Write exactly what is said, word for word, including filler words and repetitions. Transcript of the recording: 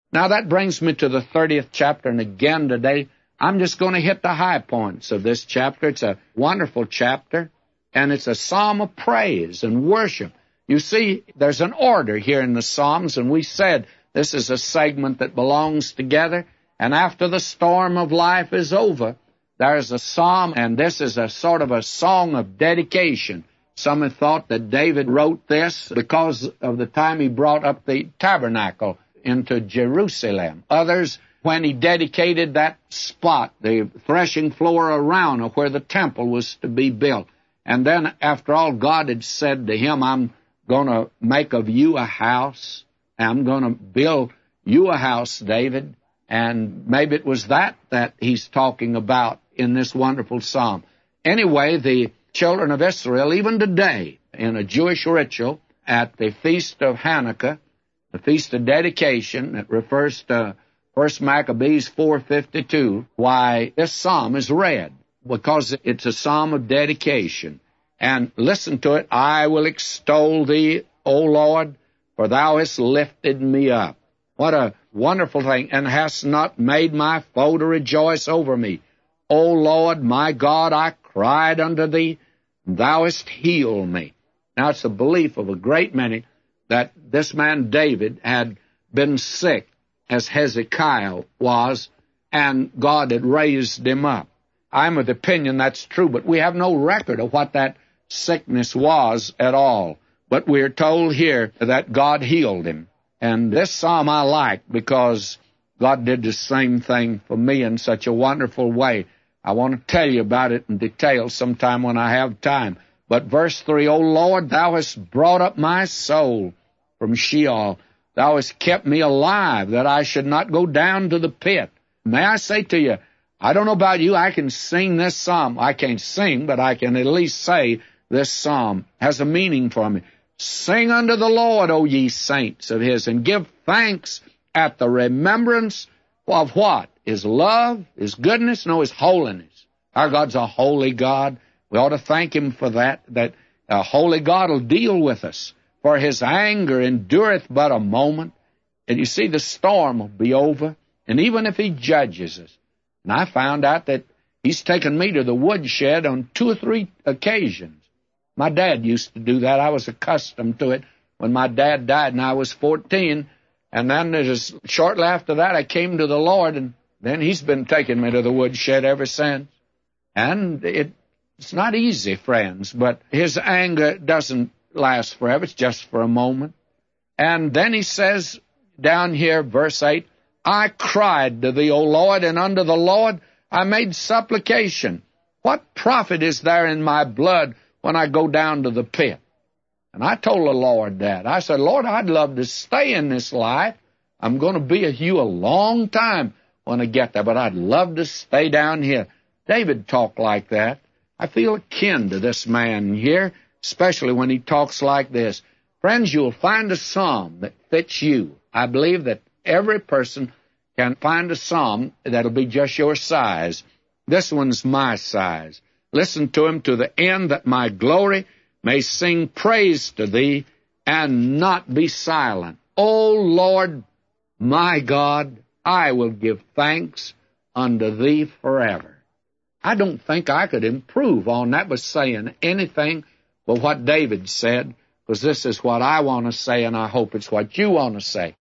Now that brings me to the thirtieth chapter, and again today, I'm just going to hit the high points of this chapter. It's a wonderful chapter, and it's a psalm of praise and worship. You see, there's an order here in the Psalms, and we said this is a segment that belongs together, and after the storm of life is over, there's a psalm, and this is a sort of a song of dedication. Some have thought that David wrote this because of the time he brought up the tabernacle into Jerusalem. Others, when he dedicated that spot, the threshing floor around where the temple was to be built. And then, after all, God had said to him, I'm going to make of you a house. I'm going to build you a house, David. And maybe it was that that he's talking about in this wonderful psalm. Anyway, the children of Israel, even today, in a Jewish ritual at the Feast of Hanukkah, the Feast of Dedication, it refers to First Maccabees four fifty-two, why this psalm is read, because it's a psalm of dedication. And listen to it, I will extol thee, O Lord, for thou hast lifted me up. What a wonderful thing, and hast not made my foe to rejoice over me. O Lord, my God, I cried unto thee, and thou hast healed me. Now, it's the belief of a great many that this man David had been sick, as Hezekiah was, and God had raised him up. I'm of the opinion that's true, but we have no record of what that sickness was at all. But we're told here that God healed him. And this psalm I like because God did the same thing for me in such a wonderful way. I want to tell you about it in detail sometime when I have time. But verse three, O Lord, thou hast brought up my soul from Sheol. Thou hast kept me alive, that I should not go down to the pit. May I say to you, I don't know about you, I can sing this psalm. I can't sing, but I can at least say this psalm has a meaning for me. Sing unto the Lord, O ye saints of his, and give thanks at the remembrance of what? His love, his goodness, no, his holiness. Our God's a holy God. We ought to thank him for that, that a holy God will deal with us. For his anger endureth but a moment. And you see, the storm will be over. And even if he judges us, and I found out that he's taken me to the woodshed on two or three occasions. My dad used to do that. I was accustomed to it when my dad died, and I was fourteen. And then just shortly after that, I came to the Lord, and then he's been taking me to the woodshed ever since. And it, it's not easy, friends, but his anger doesn't last forever. It's just for a moment. And then he says down here, verse eight, I cried to thee, O Lord, and unto the Lord I made supplication. What profit is there in my blood when I go down to the pit? And I told the Lord that. I said, Lord, I'd love to stay in this life. I'm going to be with you a long time when I get there, but I'd love to stay down here. David talked like that. I feel akin to this man here, especially when he talks like this. Friends, you'll find a psalm that fits you. I believe that every person can find a psalm that'll be just your size. This one's my size. Listen to him, to the end that my glory may sing praise to thee and not be silent. O Lord, my God, I will give thanks unto thee forever. I don't think I could improve on that by saying anything but what David said, because this is what I want to say, and I hope it's what you want to say.